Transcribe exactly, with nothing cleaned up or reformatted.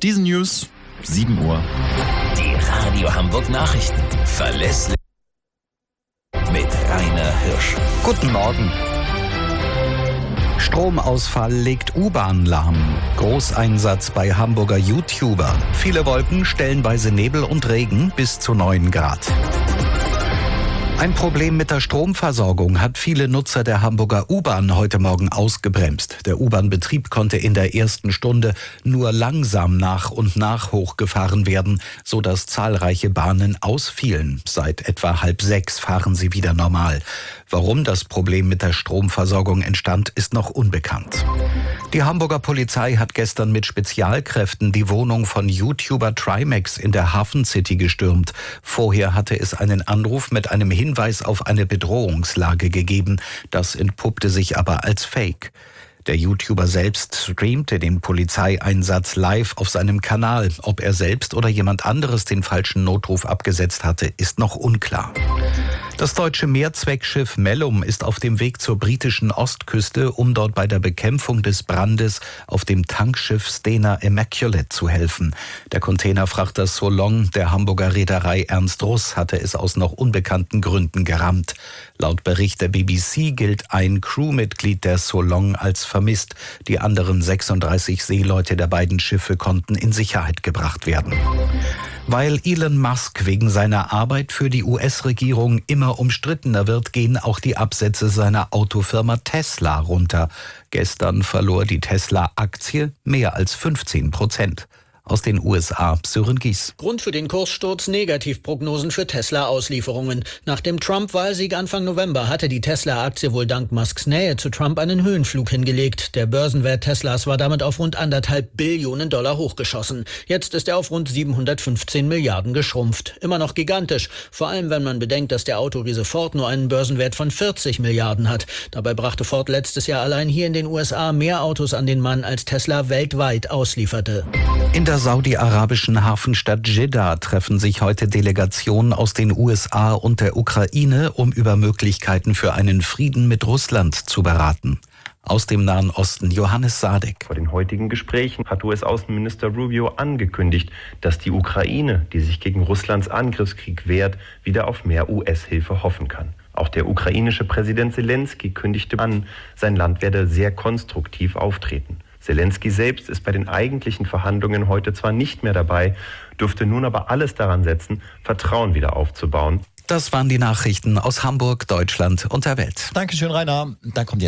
diesen News sieben Uhr. Die Radio Hamburg Nachrichten. Verlässlich mit Rainer Hirsch. Guten Morgen. Stromausfall legt U-Bahn lahm. Großeinsatz bei Hamburger YouTuber. Viele Wolken, stellenweise Nebel und Regen bis zu neun Grad. Ein Problem mit der Stromversorgung hat viele Nutzer der Hamburger U-Bahn heute Morgen ausgebremst. Der U-Bahn-Betrieb konnte in der ersten Stunde nur langsam nach und nach hochgefahren werden, sodass zahlreiche Bahnen ausfielen. Seit etwa halb sechs fahren sie wieder normal. Warum das Problem mit der Stromversorgung entstand, ist noch unbekannt. Die Hamburger Polizei hat gestern mit Spezialkräften die Wohnung von YouTuber Trimax in der Hafen City gestürmt. Vorher hatte es einen Anruf mit einem Hinweis auf eine Bedrohungslage gegeben. Das entpuppte sich aber als Fake. Der YouTuber selbst streamte den Polizeieinsatz live auf seinem Kanal. Ob er selbst oder jemand anderes den falschen Notruf abgesetzt hatte, ist noch unklar. Das deutsche Mehrzweckschiff Mellum ist auf dem Weg zur britischen Ostküste, um dort bei der Bekämpfung des Brandes auf dem Tankschiff Stena Immaculate zu helfen. Der Containerfrachter Solong der Hamburger Reederei Ernst Russ hatte es aus noch unbekannten Gründen gerammt. Laut Bericht der B B C gilt ein Crewmitglied der Solong als vermisst. Die anderen sechsunddreißig Seeleute der beiden Schiffe konnten in Sicherheit gebracht werden. Weil Elon Musk wegen seiner Arbeit für die U S-Regierung immer umstrittener wird, gehen auch die Absätze seiner Autofirma Tesla runter. Gestern verlor die Tesla-Aktie mehr als fünfzehn Prozent. Aus den U S A, Sören Gies. Grund für den Kurssturz: Negativprognosen für Tesla-Auslieferungen. Nach dem Trump-Wahlsieg Anfang November hatte die Tesla-Aktie wohl dank Musks Nähe zu Trump einen Höhenflug hingelegt. Der Börsenwert Teslas war damit auf rund anderthalb Billionen Dollar hochgeschossen. Jetzt ist er auf rund siebenhundertfünfzehn Milliarden geschrumpft. Immer noch gigantisch, vor allem wenn man bedenkt, dass der Autoriese Ford nur einen Börsenwert von vierzig Milliarden hat. Dabei brachte Ford letztes Jahr allein hier in den U S A mehr Autos an den Mann, als Tesla weltweit auslieferte. In der saudi-arabischen Hafenstadt Jeddah treffen sich heute Delegationen aus den U S A und der Ukraine, um über Möglichkeiten für einen Frieden mit Russland zu beraten. Aus dem Nahen Osten, Johannes Sadek. Vor den heutigen Gesprächen hat U S-Außenminister Rubio angekündigt, dass die Ukraine, die sich gegen Russlands Angriffskrieg wehrt, wieder auf mehr U S-Hilfe hoffen kann. Auch der ukrainische Präsident Selensky kündigte an, sein Land werde sehr konstruktiv auftreten. Selensky selbst ist bei den eigentlichen Verhandlungen heute zwar nicht mehr dabei, dürfte nun aber alles daran setzen, Vertrauen wieder aufzubauen. Das waren die Nachrichten aus Hamburg, Deutschland und der Welt. Dankeschön, Rainer. Dann kommt jetzt